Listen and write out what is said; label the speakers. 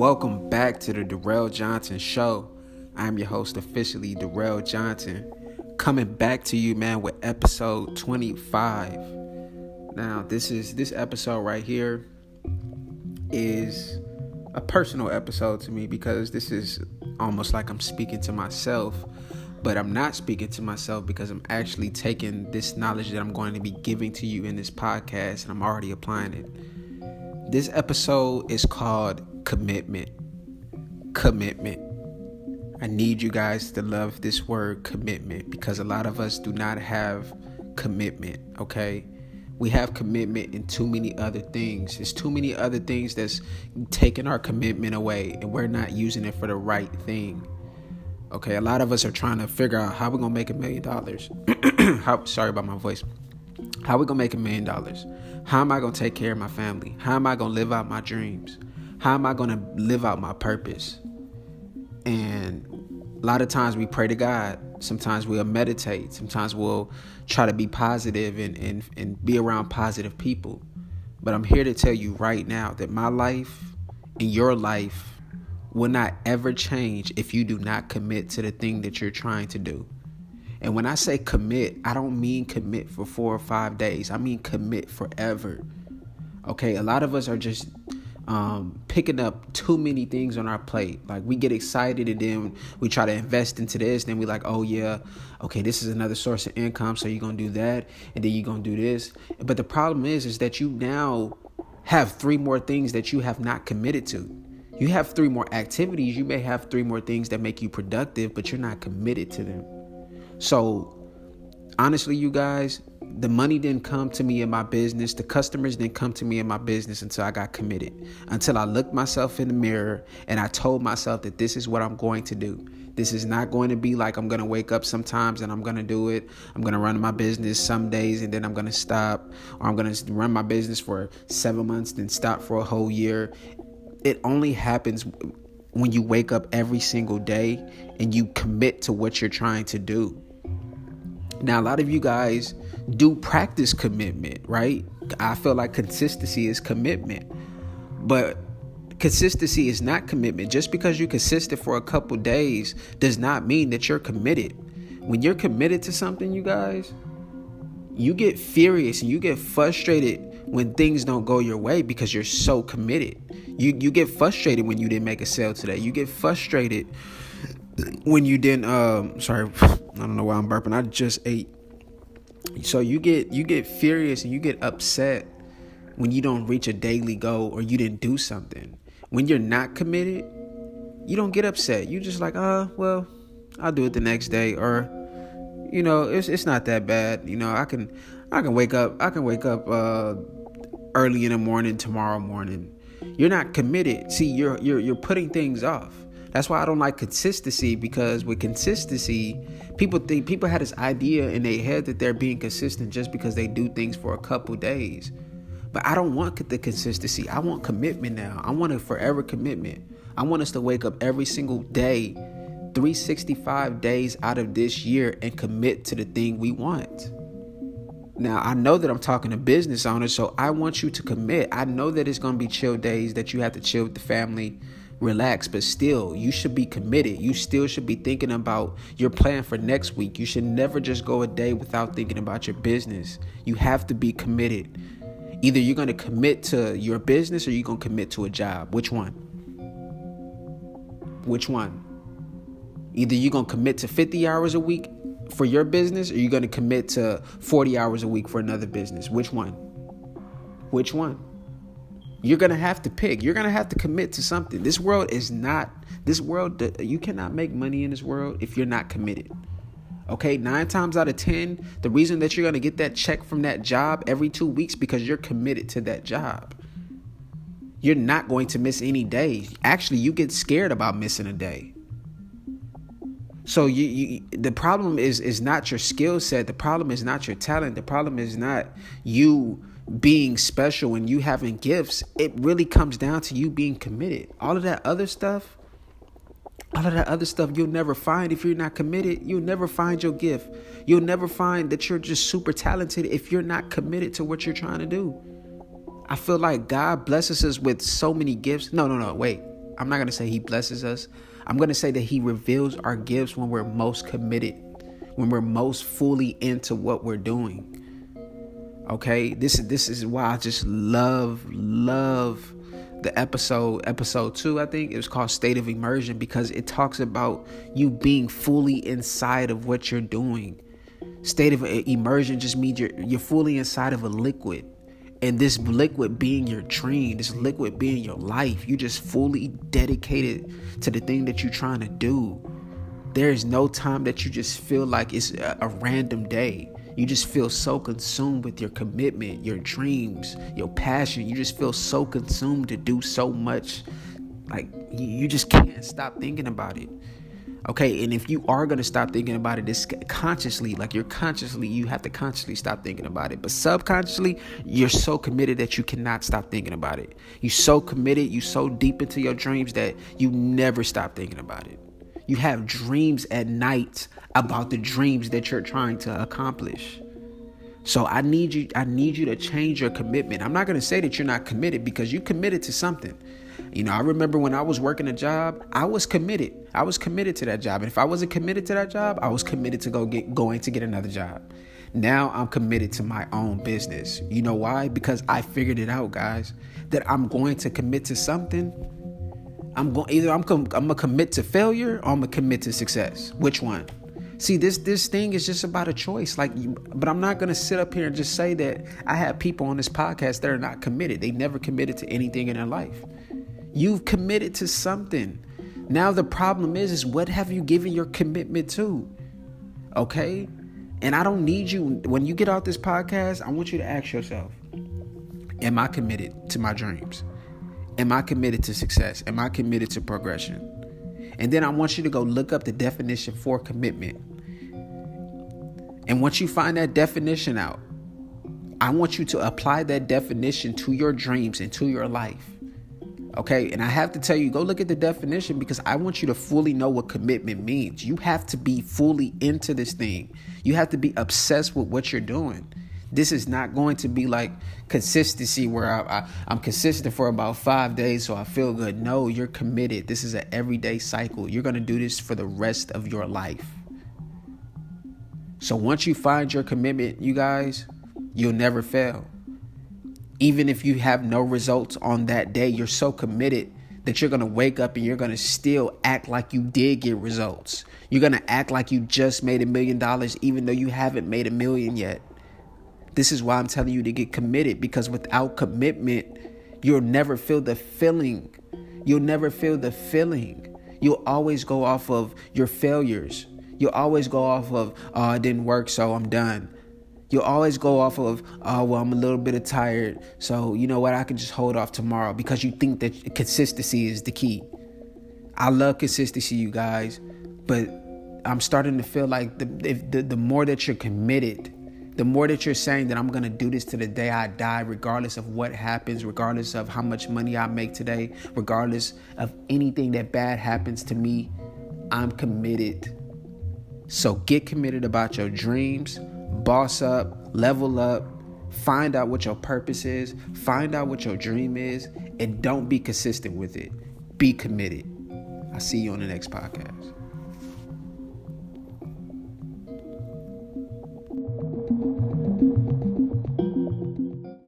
Speaker 1: Welcome back to the Darrell Johnson Show. I'm your host officially, Darrell Johnson, coming back to you, man, with episode 25. Now, this episode right here is a personal episode to me because this is almost like I'm speaking to myself, but I'm not speaking to myself because I'm actually taking this knowledge that I'm going to be giving to you in this podcast and I'm already applying it. This episode is called Commitment. I need you guys to love this word commitment because a lot of us do not have commitment, okay? We have commitment in too many other things. There's too many other things that's taking our commitment away and we're not using it for the right thing. Okay, a lot of us are trying to figure out how we're going to make $1 million. Sorry about my voice. How we going to make $1 million? How am I going to take care of my family? How am I going to live out my dreams? How am I going to live out my purpose? And a lot of times we pray to God. Sometimes we'll meditate. Sometimes we'll try to be positive and be around positive people. But I'm here to tell you right now that my life and your life will not ever change if you do not commit to the thing that you're trying to do. And when I say commit, I don't mean commit for 4 or 5 days. I mean commit forever. Okay, a lot of us are just picking up too many things on our plate. Like we get excited and then we try to invest into this. Then we like, oh yeah, okay, this is another source of income. So you're going to do that. And then you're going to do this. But the problem is that you now have 3 more things that you have not committed to. You have 3 more activities. You may have 3 more things that make you productive, but you're not committed to them. So honestly, you guys, the money didn't come to me in my business. The customers didn't come to me in my business until I got committed, until I looked myself in the mirror and I told myself that this is what I'm going to do. This is not going to be like I'm going to wake up sometimes and I'm going to do it. I'm going to run my business some days and then I'm going to stop, or I'm going to run my business for 7 months, then stop for a whole year. It only happens when you wake up every single day and you commit to what you're trying to do. Now, a lot of you guys do practice commitment, right? I feel like consistency is commitment, but consistency is not commitment. Just because you're consistent for a couple days does not mean that you're committed. When you're committed to something, you guys, you get furious and you get frustrated when things don't go your way because you're so committed. You get frustrated when you didn't make a sale today. You get frustrated when you didn't, sorry, I don't know why I'm burping. I just ate. So you get furious and you get upset when you don't reach a daily goal or you didn't do something. When you're not committed, you don't get upset. You just like, well, I'll do it the next day, or it's not that bad. I can wake up early in the morning tomorrow morning. You're not committed. See, you're putting things off. That's why I don't like consistency, because with consistency, people had this idea in their head that they're being consistent just because they do things for a couple days. But I don't want the consistency. I want commitment now. I want a forever commitment. I want us to wake up every single day, 365 days out of this year, and commit to the thing we want. Now, I know that I'm talking to business owners, so I want you to commit. I know that it's going to be chill days that you have to chill with the family, relax, but still, you should be committed. You still should be thinking about your plan for next week. You should never just go a day without thinking about your business. You have to be committed. Either you're going to commit to your business or you're going to commit to a job. Which one? Either you're going to commit to 50 hours a week for your business, or you're going to commit to 40 hours a week for another business. Which one? You're going to have to pick. You're going to have to commit to something. You cannot make money in this world if you're not committed. Okay, 9 times out of 10, the reason that you're going to get that check from that job every 2 weeks because you're committed to that job. You're not going to miss any days. Actually, you get scared about missing a day. So the problem is not your skill set. The problem is not your talent. The problem is not you being special and you having gifts. It really comes down to you being committed. All of that other stuff you'll never find if you're not committed. You'll never find your gift. You'll never find that you're just super talented if you're not committed to what you're trying to do. I feel like God blesses us with so many gifts. No, wait. I'm not going to say he blesses us. I'm going to say that he reveals our gifts when we're most committed, when we're most fully into what we're doing. Okay, this is why I just love the episode 2, I think it was called State of Immersion, because it talks about you being fully inside of what you're doing. State of immersion just means you're fully inside of a liquid, and this liquid being your dream, this liquid being your life. You just fully dedicated to the thing that you're trying to do. There is no time that you just feel like it's a random day. You just feel so consumed with your commitment, your dreams, your passion. You just feel so consumed to do so much. Like you just can't stop thinking about it. Okay, and if you are going to stop thinking about it, it's consciously, like you have to consciously stop thinking about it. But subconsciously, you're so committed that you cannot stop thinking about it. You're so committed, you're so deep into your dreams that you never stop thinking about it. You have dreams at night about the dreams that you're trying to accomplish. So I need you to change your commitment. I'm not going to say that you're not committed, because you committed to something. You know, I remember when I was working a job, I was committed. I was committed to that job. And if I wasn't committed to that job, I was committed to going to get another job. Now I'm committed to my own business. You know why? Because I figured it out, guys, that I'm going to commit to something. I'm gonna commit to failure, or I'm gonna commit to success. Which one? See, this thing is just about a choice. But I'm not gonna sit up here and just say that I have people on this podcast that are not committed. They never committed to anything in their life. You've committed to something. Now the problem is what have you given your commitment to? Okay? And I don't need you, when you get out this podcast, I want you to ask yourself, am I committed to my dreams? Am I committed to success? Am I committed to progression? And then I want you to go look up the definition for commitment. And once you find that definition out, I want you to apply that definition to your dreams and to your life. Okay, and I have to tell you, go look at the definition, because I want you to fully know what commitment means. You have to be fully into this thing. You have to be obsessed with what you're doing. This is not going to be like consistency where I'm consistent for about 5 days so I feel good. No, you're committed. This is an everyday cycle. You're going to do this for the rest of your life. So once you find your commitment, you guys, you'll never fail. Even if you have no results on that day, you're so committed that you're going to wake up and you're going to still act like you did get results. You're going to act like you just made $1 million, even though you haven't made $1 million yet. This is why I'm telling you to get committed, because without commitment, you'll never feel the feeling. You'll never feel the feeling. You'll always go off of your failures. You'll always go off of, oh, it didn't work, so I'm done. You'll always go off of, oh, well, I'm a little bit tired, so you know what, I can just hold off tomorrow, because you think that consistency is the key. I love consistency, you guys, but I'm starting to feel like the more that you're committed, the more that you're saying that I'm going to do this to the day I die, regardless of what happens, regardless of how much money I make today, regardless of anything that bad happens to me, I'm committed. So get committed about your dreams, boss up, level up, find out what your purpose is, find out what your dream is, and don't be consistent with it. Be committed. I'll see you on the next podcast.